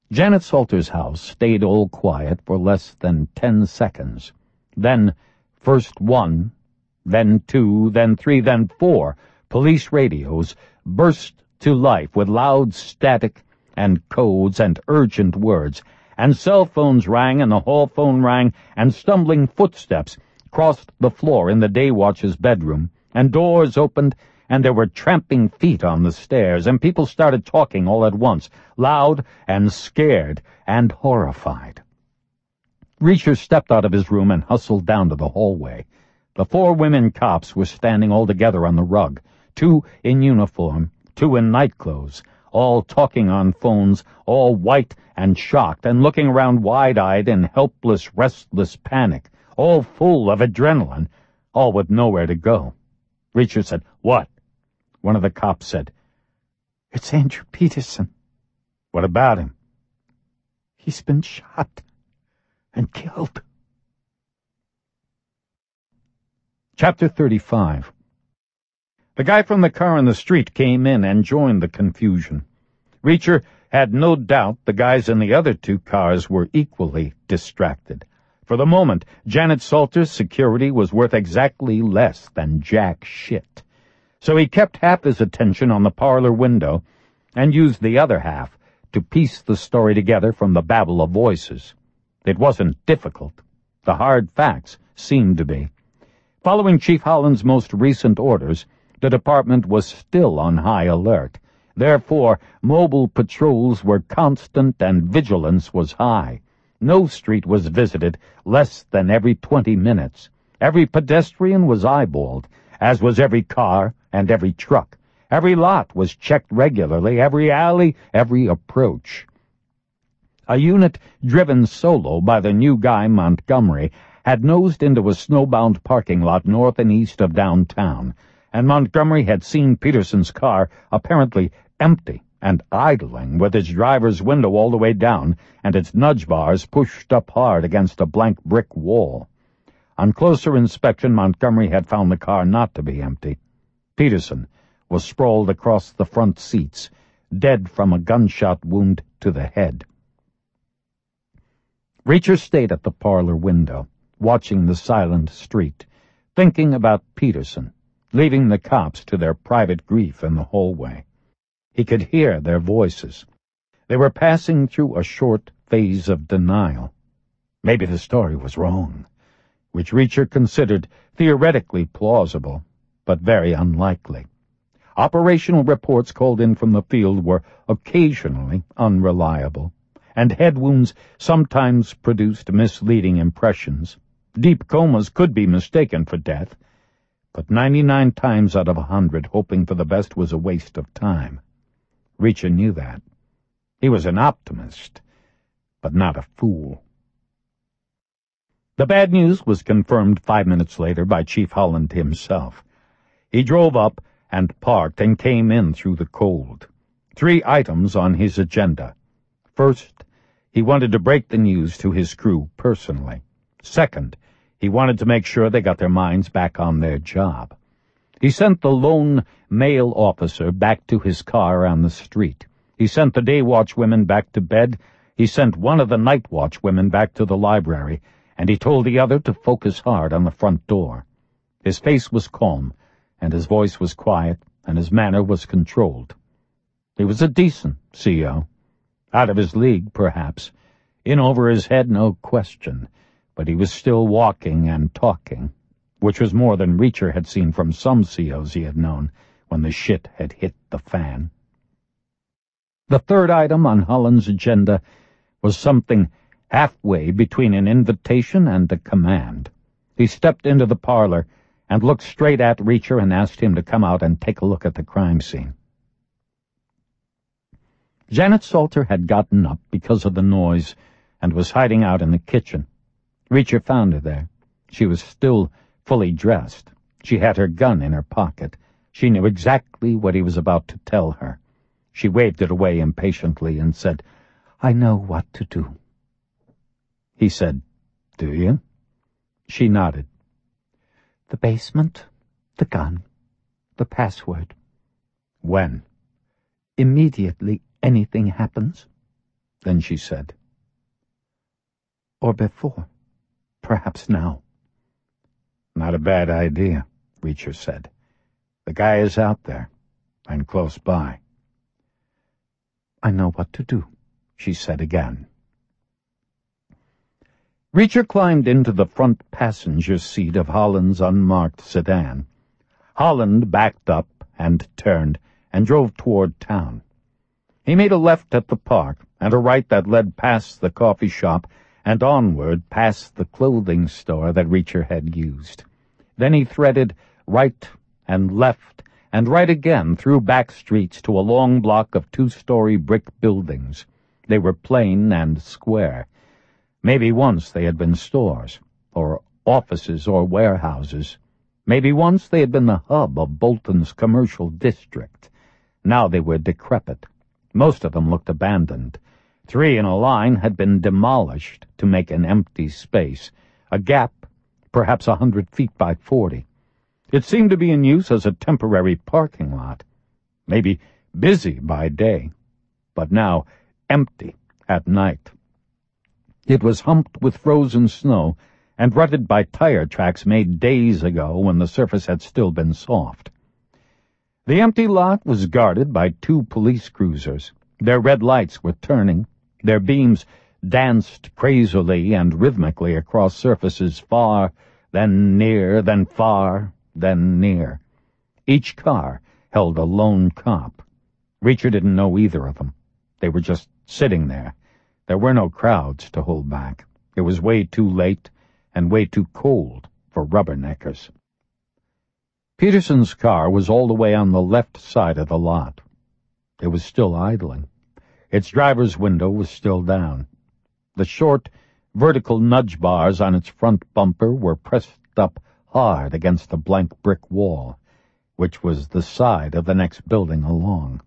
Janet Salter's house stayed all quiet for less than 10 seconds. Then, first one, then two, then three, then four police radios burst to life with loud static and codes and urgent words, and cell phones rang and the hall phone rang, and stumbling footsteps crossed the floor in the day watch's bedroom, and doors opened, and there were tramping feet on the stairs, and people started talking all at once, loud and scared and horrified. Reacher stepped out of his room and hustled down to the hallway. The 4 women cops were standing all together on the rug, 2 in uniform, 2 in nightclothes, all talking on phones, all white and shocked, and looking around wide-eyed in helpless, restless panic, all full of adrenaline, all with nowhere to go. Reacher said, "What?" One of the cops said, "It's Andrew Peterson." "What about him?" "He's been shot and killed." Chapter 35. The guy from the car in the street came in and joined the confusion. Reacher had no doubt the guys in the other 2 cars were equally distracted. For the moment, Janet Salter's security was worth exactly less than jack shit. So he kept half his attention on the parlor window and used the other half to piece the story together from the babble of voices. It wasn't difficult. The hard facts seemed to be. Following Chief Holland's most recent orders, the department was still on high alert. Therefore, mobile patrols were constant and vigilance was high. No street was visited less than every 20 minutes. Every pedestrian was eyeballed, as was every car and every truck. Every lot was checked regularly, every alley, every approach. A unit driven solo by the new guy Montgomery had nosed into a snowbound parking lot north and east of downtown, and Montgomery had seen Peterson's car apparently empty and idling, with its driver's window all the way down and its nudge bars pushed up hard against a blank brick wall. On closer inspection, Montgomery had found the car not to be empty. Peterson was sprawled across the front seats, dead from a gunshot wound to the head. Reacher stayed at the parlor window, watching the silent street, thinking about Peterson, leaving the cops to their private grief in the hallway. He could hear their voices. They were passing through a short phase of denial. Maybe the story was wrong, which Reacher considered theoretically plausible, but very unlikely. Operational reports called in from the field were occasionally unreliable, and head wounds sometimes produced misleading impressions. Deep comas could be mistaken for death, but 99 times out of 100 hoping for the best was a waste of time. Reacher knew that. He was an optimist, but not a fool. The bad news was confirmed 5 minutes later by Chief Holland himself. He drove up and parked and came in through the cold. 3 items on his agenda. First, he wanted to break the news to his crew personally. Second, he wanted to make sure they got their minds back on their job. He sent the lone male officer back to his car on the street. He sent the day watch women back to bed. He sent one of the night watch women back to the library, and he told the other to focus hard on the front door. His face was calm, and his voice was quiet, and his manner was controlled. He was a decent CO. Out of his league, perhaps. In over his head, no question. But he was still walking and talking, which was more than Reacher had seen from some COs he had known when the shit had hit the fan. The third item on Holland's agenda was something halfway between an invitation and a command. He stepped into the parlor and looked straight at Reacher and asked him to come out and take a look at the crime scene. Janet Salter had gotten up because of the noise and was hiding out in the kitchen. Reacher found her there. She was still fully dressed. She had her gun in her pocket. She knew exactly what he was about to tell her. She waved it away impatiently and said, "I know what to do." He said, "Do you?" She nodded. "The basement, the gun, the password." "When?" "Immediately anything happens." Then she said, "Or before. Perhaps now." "Not a bad idea," Reacher said. "The guy is out there, and close by." "I know what to do," she said again. Reacher climbed into the front passenger seat of Holland's unmarked sedan. Holland backed up and turned and drove toward town. He made a left at the park and a right that led past the coffee shop and onward past the clothing store that Reacher had used. Then he threaded right and left and right again through back streets to a long block of two-story brick buildings. They were plain and square. Maybe once they had been stores, or offices or warehouses. Maybe once they had been the hub of Bolton's commercial district. Now they were decrepit. Most of them looked abandoned. 3 in a line had been demolished to make an empty space, a gap perhaps 100 feet by 40. It seemed to be in use as a temporary parking lot, maybe busy by day, but now empty at night. It was humped with frozen snow and rutted by tire tracks made days ago when the surface had still been soft. The empty lot was guarded by 2 police cruisers. Their red lights were turning. Their beams danced crazily and rhythmically across surfaces far, then near, then far, then near. Each car held a lone cop. Reacher didn't know either of them. They were just sitting there. There were no crowds to hold back. It was way too late and way too cold for rubberneckers. Peterson's car was all the way on the left side of the lot. It was still idling. Its driver's window was still down. The short, vertical nudge bars on its front bumper were pressed up hard against the blank brick wall, which was the side of the next building along.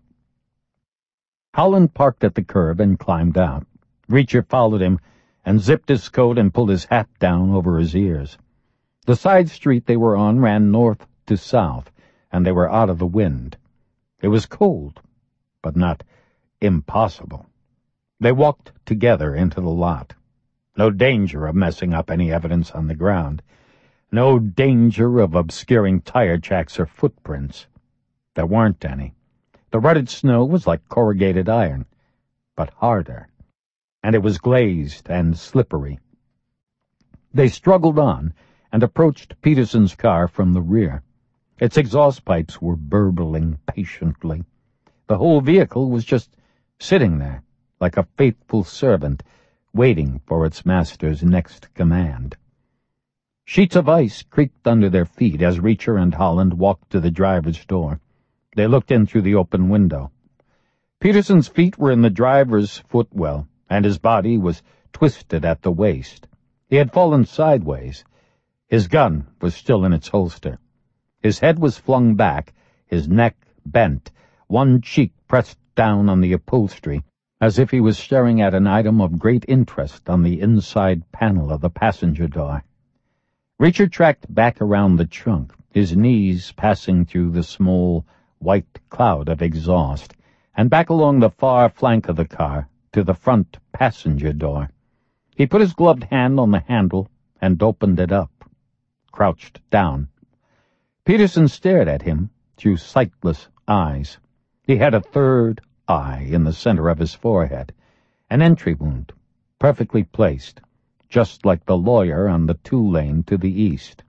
Holland parked at the curb and climbed out. Reacher followed him and zipped his coat and pulled his hat down over his ears. The side street they were on ran north to south, and they were out of the wind. It was cold, but not impossible. They walked together into the lot. No danger of messing up any evidence on the ground. No danger of obscuring tire tracks or footprints. There weren't any. The rutted snow was like corrugated iron, but harder, and it was glazed and slippery. They struggled on and approached Peterson's car from the rear. Its exhaust pipes were burbling patiently. The whole vehicle was just sitting there, like a faithful servant, waiting for its master's next command. Sheets of ice creaked under their feet as Reacher and Holland walked to the driver's door. They looked in through the open window. Peterson's feet were in the driver's footwell, and his body was twisted at the waist. He had fallen sideways. His gun was still in its holster. His head was flung back, his neck bent, one cheek pressed down on the upholstery, as if he was staring at an item of great interest on the inside panel of the passenger door. Reacher tracked back around the trunk, his knees passing through the small, white cloud of exhaust, and back along the far flank of the car to the front passenger door. He put his gloved hand on the handle and opened it up, crouched down. Peterson stared at him through sightless eyes. He had a third eye in the center of his forehead, an entry wound, perfectly placed, just like the lawyer on the 2-lane to the east.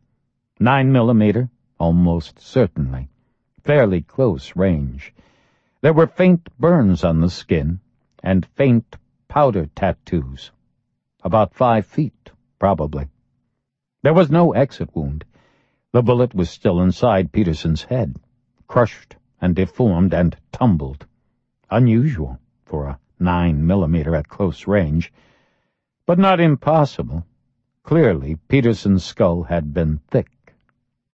9mm, almost certainly, fairly close range. There were faint burns on the skin, and faint powder tattoos. About 5 feet, probably. There was no exit wound. The bullet was still inside Peterson's head, crushed and deformed and tumbled. Unusual for a 9mm at close range, but not impossible. Clearly, Peterson's skull had been thick.